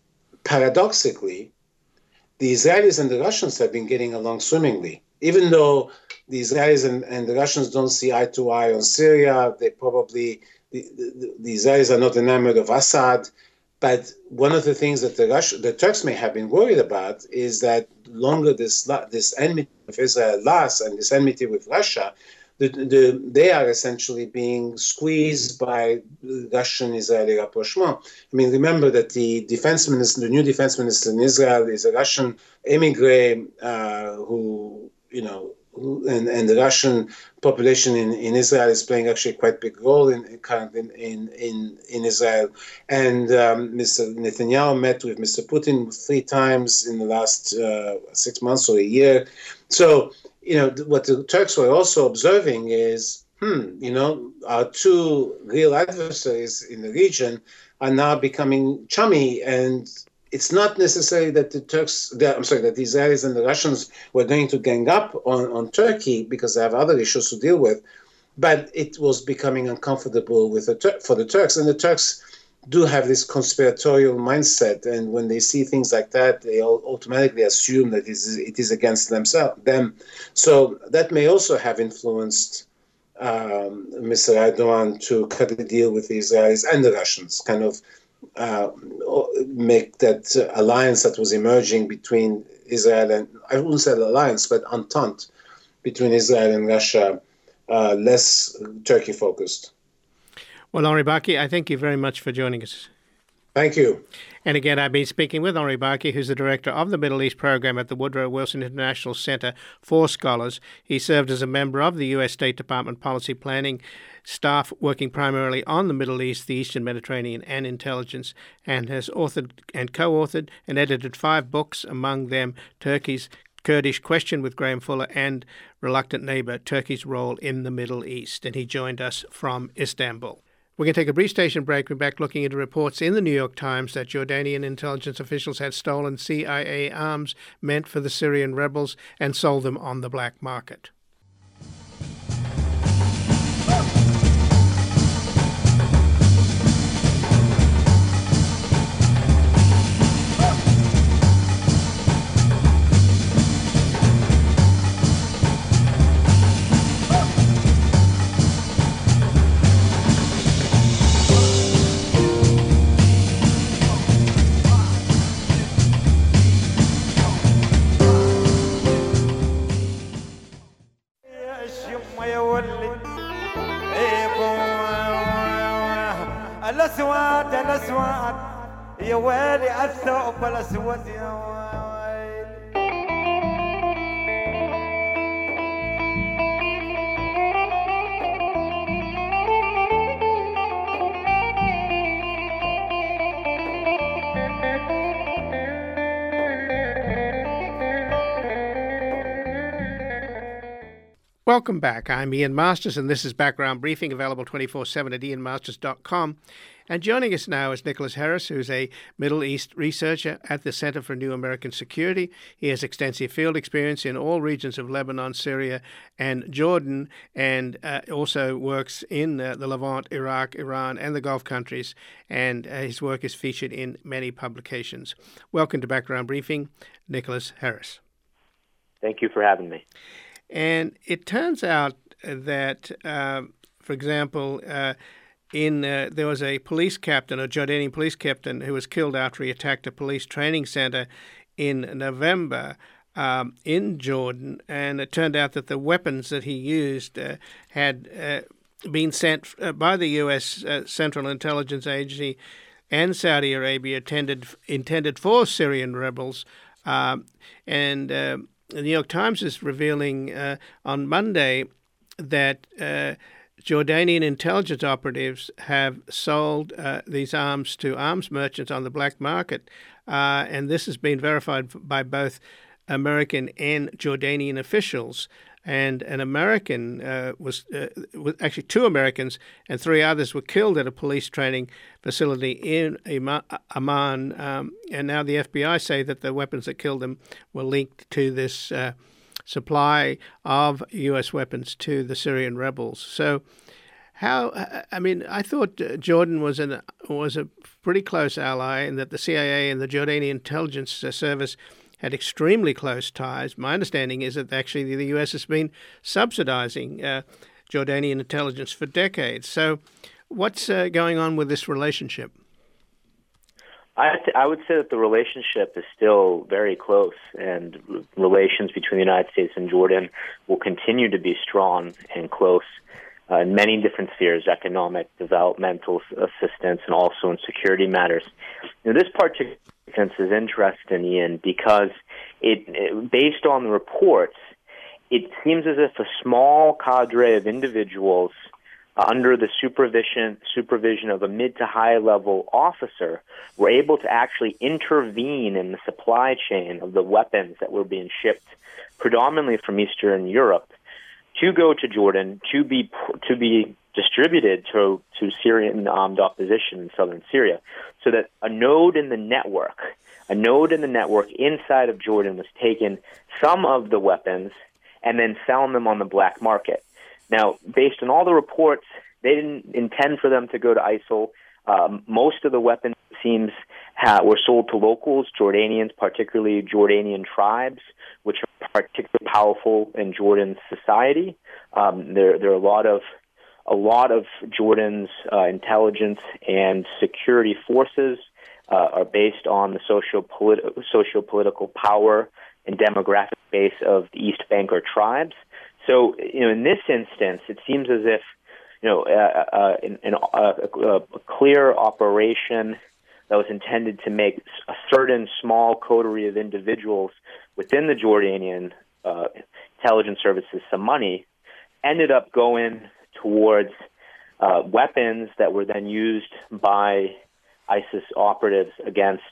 paradoxically, the Israelis and the Russians have been getting along swimmingly, even though the Israelis and, and the Russians don't see eye to eye on Syria. They probably, the, the, the Israelis are not enamored of Assad. But one of the things that the, Rush, the Turks may have been worried about is that longer this this enmity of Israel lasts and this enmity with Russia, the, the, they are essentially being squeezed by Russian-Israeli rapprochement. I mean, remember that the defense minister, the new defense minister in Israel, is a Russian emigre uh, who, you know, And, and the Russian population in, in Israel is playing actually quite a big role in currently in, in, in Israel. And um, Mister Netanyahu met with Mister Putin three times in the last uh, six months or a year. So, you know, what the Turks were also observing is, hmm, you know, our two real adversaries in the region are now becoming chummy, and it's not necessarily that the Turks, the, I'm sorry, that the Israelis and the Russians were going to gang up on, on Turkey because they have other issues to deal with, but it was becoming uncomfortable with the Tur- for the Turks. And the Turks do have this conspiratorial mindset, and when they see things like that, they all automatically assume that it is, it is against themselves, them. So that may also have influenced um, Mister Erdogan to cut a deal with the Israelis and the Russians, kind of Uh, make that uh, alliance that was emerging between Israel and, I wouldn't say alliance, but entente between Israel and Russia, uh, less Turkey-focused. Well, Henri Barkey, I thank you very much for joining us. Thank you. And again, I've been speaking with Henri Barkey, who's the director of the Middle East program at the Woodrow Wilson International Center for Scholars. He served as a member of the U S State Department Policy Planning staff working primarily on the Middle East, the Eastern Mediterranean, and intelligence, and has authored and co-authored and edited five books, among them Turkey's Kurdish Question with Graham Fuller and Reluctant Neighbor, Turkey's Role in the Middle East. And he joined us from Istanbul. We're going to take a brief station break. We're back looking into reports in the New York Times that Jordanian intelligence officials had stolen C I A arms meant for the Syrian rebels and sold them on the black market. الاسود الاسود يا ويلي الثوب الاسود يا ويلي. Welcome back. I'm Ian Masters, and this is Background Briefing, available twenty-four seven at ian masters dot com. And joining us now is Nicholas Harris, who's a Middle East researcher at the Center for New American Security. He has extensive field experience in all regions of Lebanon, Syria, and Jordan, and uh, also works in uh, the Levant, Iraq, Iran, and the Gulf countries. And uh, his work is featured in many publications. Welcome to Background Briefing, Nicholas Harris. Thank you for having me. And it turns out that, uh, for example, uh, in uh, there was a police captain, a Jordanian police captain, who was killed after he attacked a police training center in November um, in Jordan, and it turned out that the weapons that he used uh, had uh, been sent uh, by the U S uh, Central Intelligence Agency and Saudi Arabia, intended intended for Syrian rebels, um, and uh, the New York Times is revealing uh, on Monday that uh, Jordanian intelligence operatives have sold uh, these arms to arms merchants on the black market, uh, and this has been verified by both American and Jordanian officials. And an American uh, was, uh, was actually two Americans and three others were killed at a police training facility in Amman. Um, and now the F B I say that the weapons that killed them were linked to this uh, supply of U S weapons to the Syrian rebels. So, how? I mean, I thought Jordan was an was a pretty close ally, and that the C I A and the Jordanian intelligence service had extremely close ties. My understanding is that actually the U S has been subsidizing uh, Jordanian intelligence for decades. So what's uh, going on with this relationship? I, th- I would say that the relationship is still very close, and relations between the United States and Jordan will continue to be strong and close uh, in many different spheres: economic, developmental assistance, and also in security matters. Now, this particular instance is interesting, Ian, because it, it, based on the reports, it seems as if a small cadre of individuals uh, under the supervision supervision of a mid to high level officer were able to actually intervene in the supply chain of the weapons that were being shipped predominantly from Eastern Europe to go to Jordan to be to be distributed to to Syrian armed opposition in southern Syria, so that a node in the network, a node in the network inside of Jordan was taking some of the weapons and then selling them on the black market. Now, based on all the reports, they didn't intend for them to go to ISIL. Um, most of the weapons, it seems, ha- were sold to locals, Jordanians, particularly Jordanian tribes, which are particularly powerful in Jordan's society. Um, there, there are a lot of A lot of Jordan's uh, intelligence and security forces uh, are based on the social politi- socio-political power and demographic base of the East Banker tribes. So, you know, in this instance, it seems as if, you know, uh, uh, in, in, uh, a, a clear operation that was intended to make a certain small coterie of individuals within the Jordanian uh, intelligence services some money ended up going towards uh, weapons that were then used by ISIS operatives against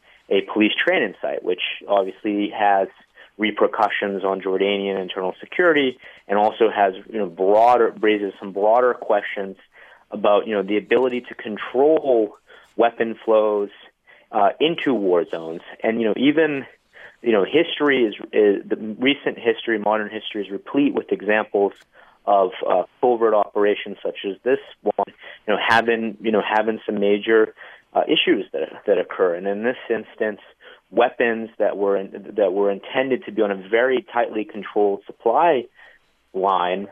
a police training site, which obviously has repercussions on Jordanian internal security, and also has, you know, broader raises some broader questions about, you know, the ability to control weapon flows uh, into war zones. And, you know, even, you know, history is, is the recent history, modern history is replete with examples of uh, covert operations such as this one, you know, having you know having some major uh, issues that that occur. And in this instance, weapons that were in, that were intended to be on a very tightly controlled supply line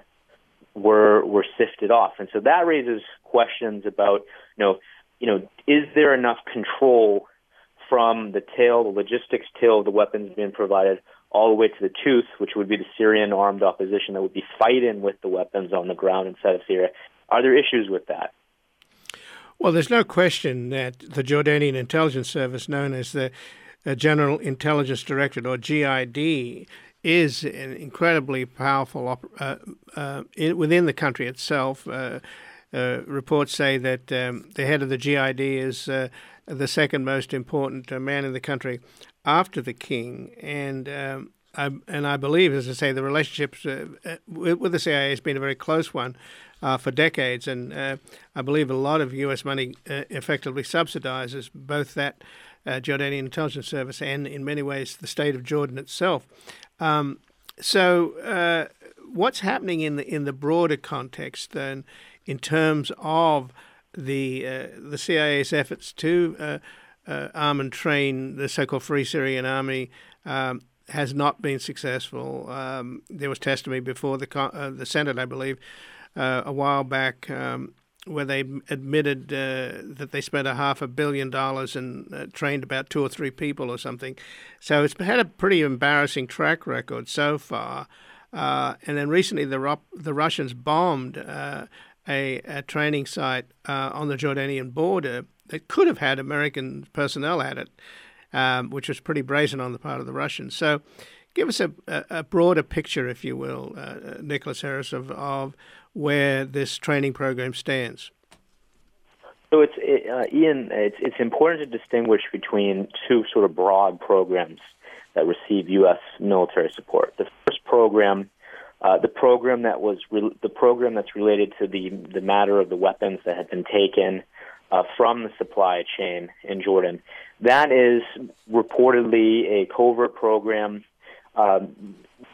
were were sifted off. And so that raises questions about, you know, you know, is there enough control from the tail, the logistics tail of the weapons being provided, all the way to the tooth, which would be the Syrian armed opposition that would be fighting with the weapons on the ground inside of Syria. Are there issues with that? Well, there's no question that the Jordanian intelligence service, known as the uh, General Intelligence Directorate, or G I D, is an incredibly powerful op- uh, uh, in, within the country itself. Uh, uh, reports say that um, the head of the G I D is uh, the second most important uh, man in the country after the king, and um, I, and I believe, as I say, the relationship uh, with, with the C I A has been a very close one uh, for decades, and uh, I believe a lot of U S money uh, effectively subsidizes both that uh, Jordanian intelligence service and, in many ways, the state of Jordan itself. Um, so, uh, what's happening in the in the broader context then, in terms of the uh, the C I A's efforts to uh, Uh, arm and train the so-called Free Syrian Army, um, has not been successful. Um, there was testimony before the uh, the Senate, I believe, uh, a while back, um, where they admitted uh, that they spent a half a billion dollars and uh, trained about two or three people or something. So it's had a pretty embarrassing track record so far. Uh, and then recently, the the Russians bombed uh, a, a training site uh, on the Jordanian border that could have had American personnel at it, um, which was pretty brazen on the part of the Russians. So, give us a, a broader picture, if you will, uh, Nicholas Harris, of, of where this training program stands. So it's it, uh, Ian. It's it's important to distinguish between two sort of broad programs that receive U S military support. The first program, uh, the program that was re- the program that's related to the the matter of the weapons that had been taken uh, from the supply chain in Jordan. That is reportedly a covert program um,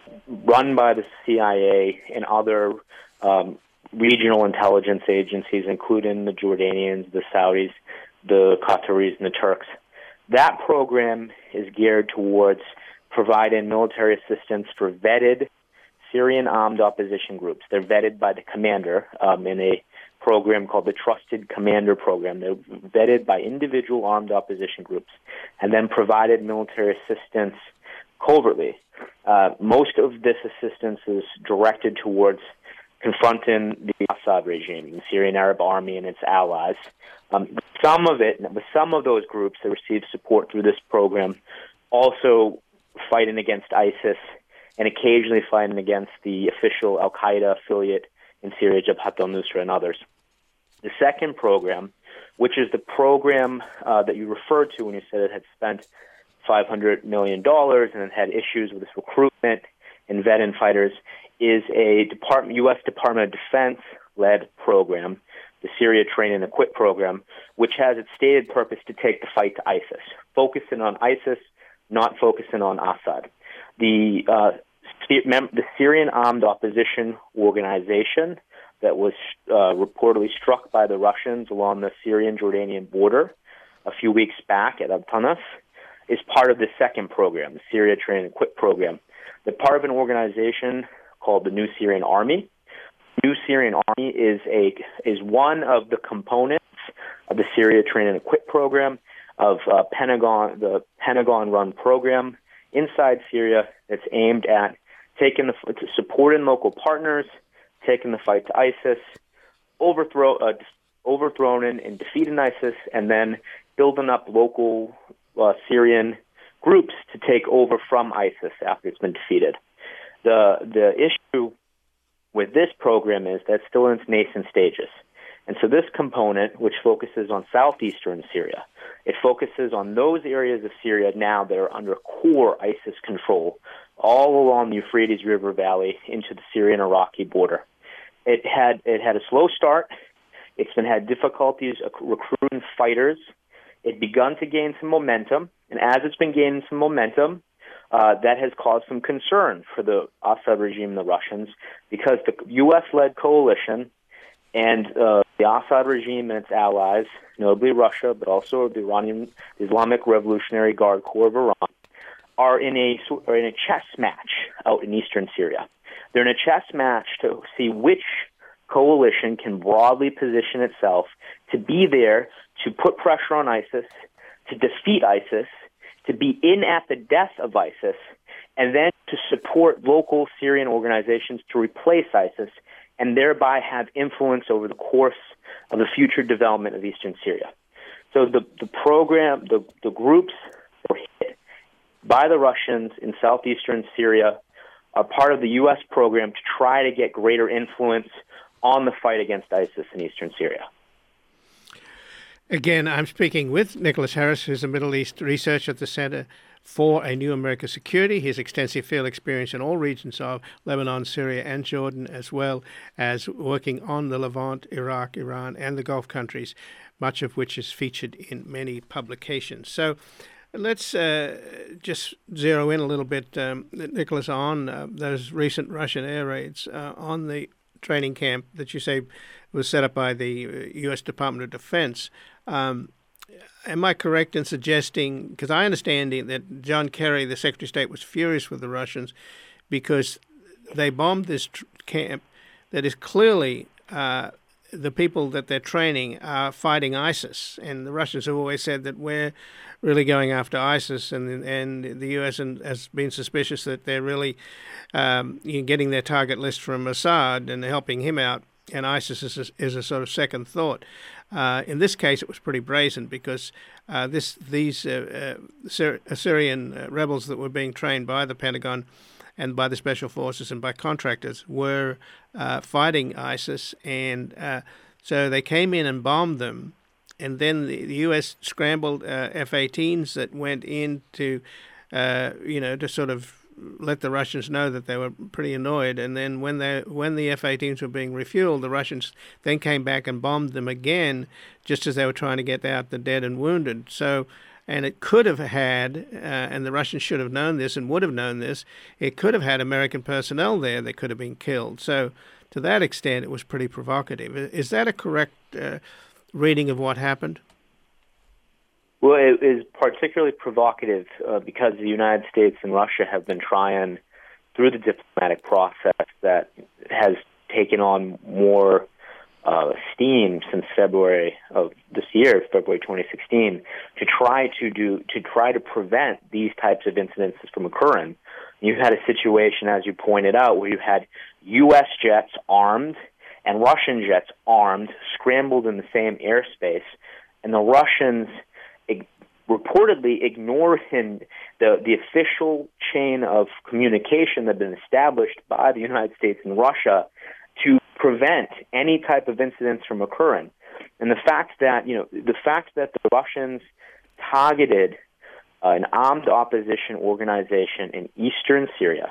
run by the C I A and other um, regional intelligence agencies, including the Jordanians, the Saudis, the Qataris, and the Turks. That program is geared towards providing military assistance for vetted Syrian armed opposition groups. They're vetted by the commander um, in a program called the Trusted Commander Program. They're vetted by individual armed opposition groups and then provided military assistance covertly. Uh, most of this assistance is directed towards confronting the Assad regime, the Syrian Arab Army and its allies. Um, some of it, some of those groups that receive support through this program also fighting against ISIS and occasionally fighting against the official Al-Qaeda affiliate in Syria, Jabhat al-Nusra, and others. The second program, which is the program uh, that you referred to when you said it had spent five hundred million dollars and it had issues with its recruitment and vetting fighters, is a Department, U S Department of Defense-led program, the Syria Train and Equip program, which has its stated purpose to take the fight to ISIS, focusing on ISIS, not focusing on Assad. The, uh, the Syrian Armed Opposition Organization that was uh, reportedly struck by the Russians along the Syrian-Jordanian border a few weeks back at Al-Tanaf is part of the second program, the Syria Train and Equip program. They're part of an organization called the New Syrian Army. New Syrian Army is a is one of the components of the Syria Train and Equip program of uh, Pentagon, the Pentagon-run program inside Syria that's aimed at taking the supporting local partners, taking the fight to ISIS, overthrow uh, overthrowing and defeating ISIS, and then building up local uh, Syrian groups to take over from ISIS after it's been defeated. The the issue with this program is that it's still in its nascent stages. And so this component, which focuses on southeastern Syria, it focuses on those areas of Syria now that are under core ISIS control, all along the Euphrates River Valley into the Syrian-Iraqi border. It had it had a slow start. It's been had difficulties recruiting fighters. It begun to gain some momentum, and as it's been gaining some momentum, uh, that has caused some concern for the Assad regime and the Russians, because the U S-led coalition and uh, the Assad regime and its allies, notably Russia, but also the Iranian Islamic Revolutionary Guard Corps of Iran, are in a are in a chess match out in eastern Syria. They're in a chess match to see which coalition can broadly position itself to be there to put pressure on ISIS, to defeat ISIS, to be in at the death of ISIS, and then to support local Syrian organizations to replace ISIS, and thereby have influence over the course of the future development of eastern Syria. So the, the program, the, the groups that were hit by the Russians in southeastern Syria are part of the U S program to try to get greater influence on the fight against ISIS in eastern Syria. Again, I'm speaking with Nicholas Harris, who's a Middle East researcher at the Center for a New American Security. He has extensive field experience in all regions of Lebanon, Syria, and Jordan, as well as working on the Levant, Iraq, Iran, and the Gulf countries, much of which is featured in many publications. So let's uh, just zero in a little bit, um, Nicholas, on uh, those recent Russian air raids uh, on the training camp that you say was set up by the U S Department of Defense. Um, am I correct in suggesting, because I understand that John Kerry, the Secretary of State, was furious with the Russians because they bombed this tr- camp that is clearly uh, the people that they're training are fighting ISIS. And the Russians have always said that we're really going after ISIS, and and the U S has been suspicious that they're really um, getting their target list from Assad and helping him out. And ISIS is a, is a sort of second thought. Uh, in this case, it was pretty brazen because uh, this these uh, uh, Syrian uh, rebels that were being trained by the Pentagon and by the special forces and by contractors were uh, fighting ISIS, and uh, so they came in and bombed them. And then the, the U S scrambled uh, F eighteens that went in to, uh, you know, to sort of let the Russians know that they were pretty annoyed. And then when they when the F eighteens were being refueled, the Russians then came back and bombed them again, just as they were trying to get out the dead and wounded. So, and it could have had, uh, and the Russians should have known this and would have known this, it could have had American personnel there that could have been killed. So to that extent, it was pretty provocative. Is that a correct uh, reading of what happened? Well, it is particularly provocative uh, because the United States and Russia have been trying, through the diplomatic process that has taken on more uh, steam since February of this year, February twenty sixteen, to try to do to try to prevent these types of incidents from occurring. You had a situation, as you pointed out, where you had U S jets armed and Russian jets armed, scrambled in the same airspace, and the Russians ig- reportedly ignored in the, the official chain of communication that had been established by the United States and Russia to prevent any type of incidents from occurring. And the fact that, you know, the fact that the Russians targeted uh, an armed opposition organization in eastern Syria,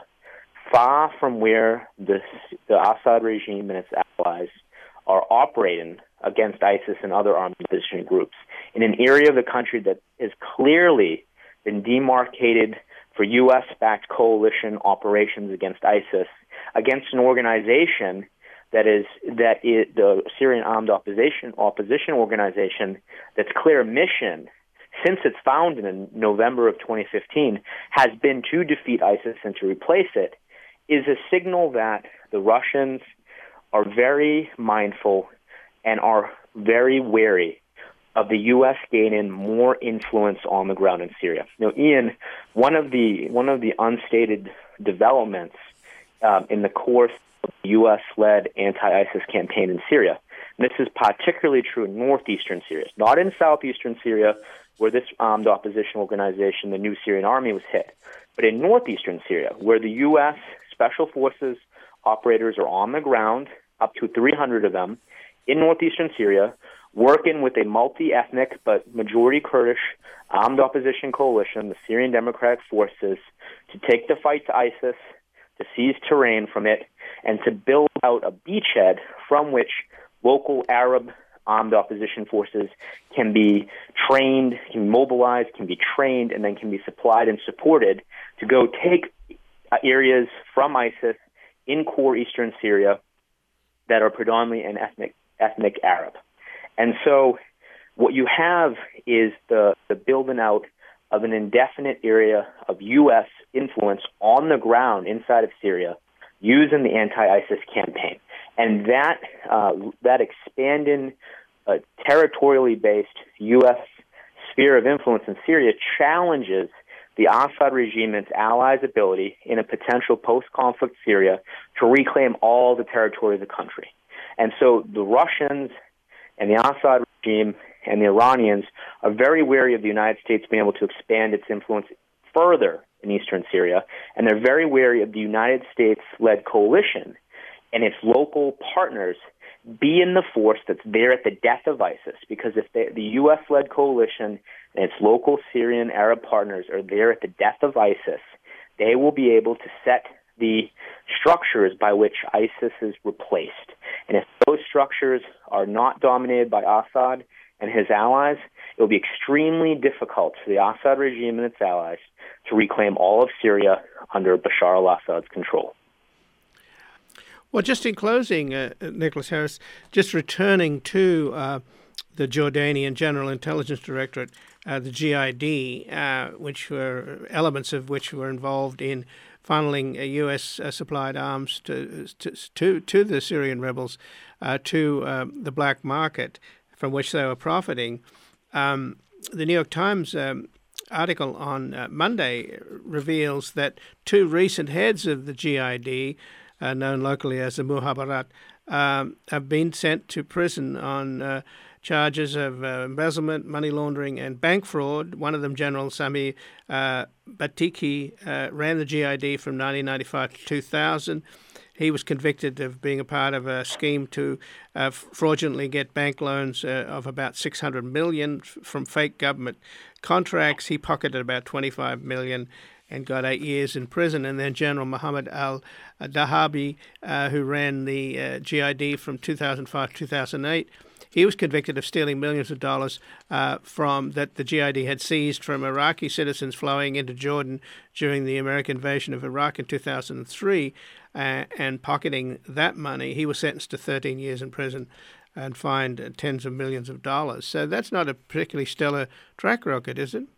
far from where the, the Assad regime and its allies are operating against ISIS and other armed opposition groups, in an area of the country that has clearly been demarcated for U S-backed coalition operations against ISIS, against an organization that is that is the Syrian Armed Opposition Opposition Organization, that's clear mission since its founding in November of twenty fifteen has been to defeat ISIS and to replace it, is a signal that the Russians are very mindful and are very wary of the U S gaining more influence on the ground in Syria. Now, Ian, one of the one of the unstated developments um, in the course of the U S-led anti-ISIS campaign in Syria, and this is particularly true in northeastern Syria, not in southeastern Syria, where this armed opposition organization, the New Syrian Army, was hit, but in northeastern Syria, where the U S Special Forces operators are on the ground, up to three hundred of them, in northeastern Syria, working with a multi-ethnic but majority Kurdish armed opposition coalition, the Syrian Democratic Forces, to take the fight to ISIS, to seize terrain from it, and to build out a beachhead from which local Arab armed opposition forces can be trained, can be mobilized, can be trained, and then can be supplied and supported to go take areas from ISIS in core eastern Syria that are predominantly an ethnic ethnic Arab. And so what you have is the, the building out of an indefinite area of U S influence on the ground inside of Syria using the anti-ISIS campaign. And that uh, that expanding uh, territorially based U S sphere of influence in Syria challenges the Assad regime and its allies' ability in a potential post-conflict Syria to reclaim all the territory of the country. And so the Russians and the Assad regime and the Iranians are very wary of the United States being able to expand its influence further in eastern Syria, and they're very wary of the United States-led coalition and its local partners being the force that's there at the death of ISIS, because if they, the U S-led coalition and its local Syrian Arab partners are there at the death of ISIS, they will be able to set the structures by which ISIS is replaced. And if those structures are not dominated by Assad and his allies, it will be extremely difficult for the Assad regime and its allies to reclaim all of Syria under Bashar al-Assad's control. Well, just in closing, uh, Nicholas Harris, just returning to uh, the Jordanian General Intelligence Directorate, uh, the G I D, uh, which were elements of which were involved in funneling uh, U S uh, supplied arms to, to to to the Syrian rebels uh, to um, the black market, from which they were profiting. Um, the New York Times um, article on uh, Monday reveals that two recent heads of the G I D, uh, known locally as the Muhabarat, um, have been sent to prison on uh, charges of uh, embezzlement, money laundering, and bank fraud. One of them, General Sami uh, Batiki, uh, ran the G I D from nineteen ninety-five to two thousand. He was convicted of being a part of a scheme to uh, fraudulently get bank loans uh, of about six hundred million dollars f- from fake government contracts. He pocketed about twenty-five million dollars and got eight years in prison. And then General Mohammed al-Dahabi, uh, who ran the uh, G I D from two thousand five to two thousand eight, he was convicted of stealing millions of dollars uh, from that the G I D had seized from Iraqi citizens flowing into Jordan during the American invasion of Iraq in two thousand three, uh, and pocketing that money. He was sentenced to thirteen years in prison and fined uh, tens of millions of dollars. So that's not a particularly stellar track record, is it?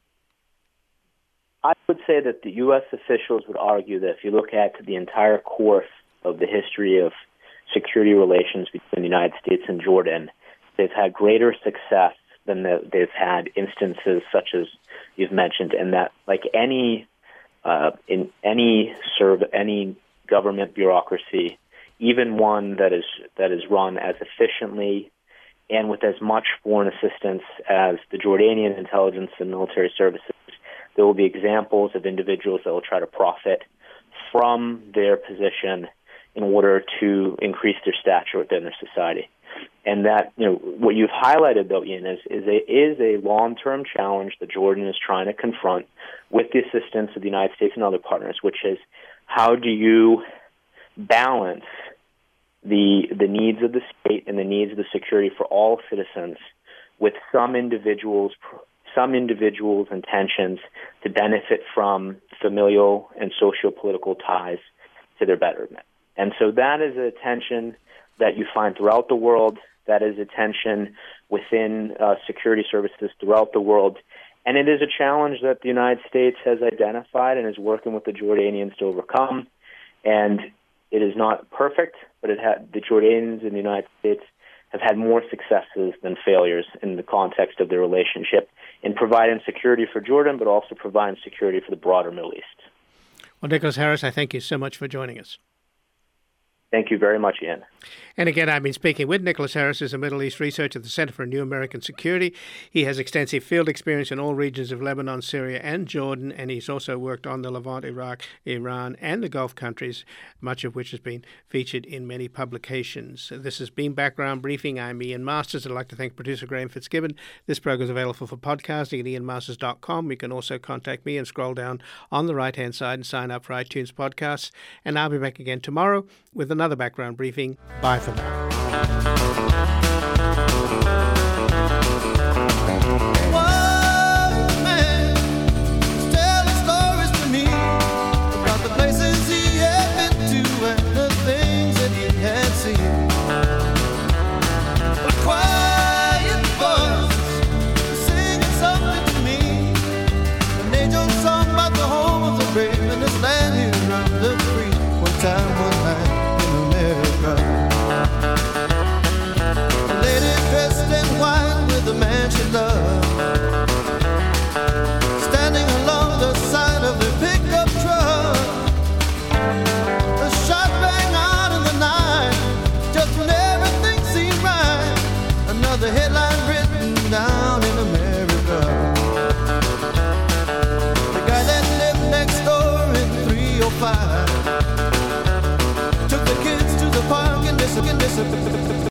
I would say that the U S officials would argue that if you look at the entire course of the history of security relations between the United States and Jordan, they've had greater success than the, they've had instances such as you've mentioned, and that, like any uh, in any serve any government bureaucracy, even one that is that is run as efficiently and with as much foreign assistance as the Jordanian intelligence and military services, there will be examples of individuals that will try to profit from their position in order to increase their stature within their society. And that, you know, what you've highlighted, though, Ian, is, is a, is a long-term challenge that Jordan is trying to confront with the assistance of the United States and other partners, which is how do you balance the the needs of the state and the needs of the security for all citizens with some individuals' some individuals' intentions to benefit from familial and socio-political ties to their betterment. And so that is a tension that you find throughout the world. That is a tension within uh, security services throughout the world. And it is a challenge that the United States has identified and is working with the Jordanians to overcome. And it is not perfect, but it had, the Jordanians and the United States have had more successes than failures in the context of their relationship in providing security for Jordan, but also providing security for the broader Middle East. Well, Nicholas Harris, I thank you so much for joining us. Thank you very much, Ian. And again, I've been speaking with Nicholas Harris, who's a Middle East researcher at the Center for New American Security. He has extensive field experience in all regions of Lebanon, Syria, and Jordan, and he's also worked on the Levant, Iraq, Iran, and the Gulf countries, much of which has been featured in many publications. This has been Background Briefing. I'm Ian Masters. I'd like to thank producer Graham Fitzgibbon. This program is available for podcasting at ian masters dot com. You can also contact me and scroll down on the right-hand side and sign up for iTunes podcasts. And I'll be back again tomorrow with another Background Briefing. Bye for now. One man was telling stories to me about the places he had been to and the things that he had seen. A quiet voice singing something to me, an angel song about the home of the brave in this land here of the free. One time, one night. A lady dressed in white with a man she loved, standing along the side of the pickup truck. A shot rang out in the night, just when everything seemed right. Another headline written down in America. The guy that lived next door in three oh five took the kids to the park and this again, this